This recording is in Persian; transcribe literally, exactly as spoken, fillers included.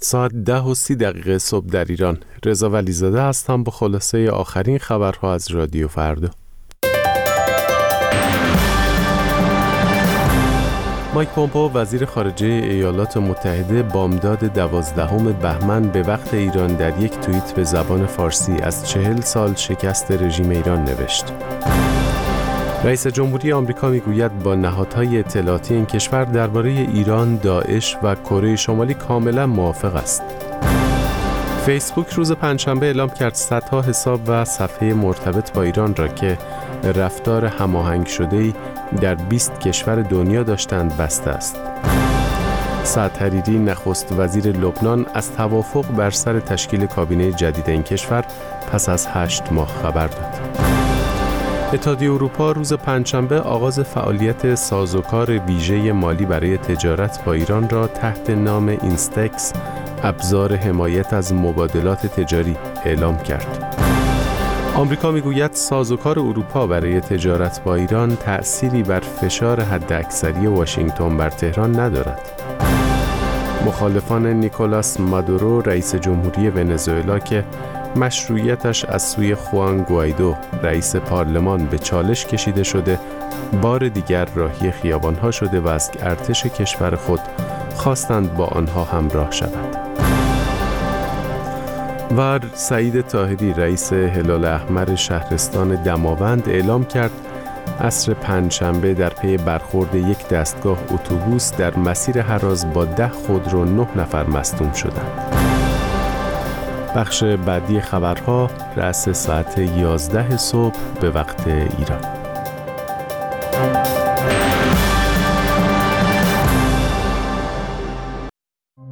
ساعت ده و سی دقیقه صبح در ایران. رضا ولیزاده هستم با خلاصه آخرین خبرها از رادیو فردا. مایک پومپئو وزیر خارجه ایالات متحده بامداد دوازدهم بهمن به وقت ایران در یک توییت به زبان فارسی از چهل سال شکست رژیم ایران نوشت. رئیس جمهوری آمریکا میگوید با نهادهای اطلاعاتی این کشور درباره ایران، داعش و کره شمالی کاملا موافق است. فیسبوک روز پنجشنبه اعلام کرد صدها حساب و صفحه مرتبط با ایران را که رفتار هماهنگ شده‌ای در بیست کشور دنیا داشتند بسته است. سعد حریری نخست وزیر لبنان از توافق بر سر تشکیل کابینه جدید این کشور پس از هشت ماه خبر داد. اتحادیه اروپا روز پنجشنبه آغاز فعالیت سازوکار ویژه مالی برای تجارت با ایران را تحت نام اینستکس، ابزار حمایت از مبادلات تجاری، اعلام کرد. آمریکا میگوید سازوکار اروپا برای تجارت با ایران تأثیری بر فشار حداکثری واشنگتن بر تهران ندارد. مخالفان نیکولاس مادورو رئیس جمهوری ونزوئلا که مشروعیتش از سوی خوان گوایدو رئیس پارلمان به چالش کشیده شده، بار دیگر راهی خیابانها شده و از ارتش کشور خود خواستند با آنها همراه شود. و سعید طاهری رئیس هلال احمر شهرستان دماوند اعلام کرد عصر پنجشنبه در پی برخورد یک دستگاه اتوبوس در مسیر هراز با ده خودرو نه نفر مصدوم شدند. بخش بعدی خبرها رأس ساعت یازده صبح به وقت ایران.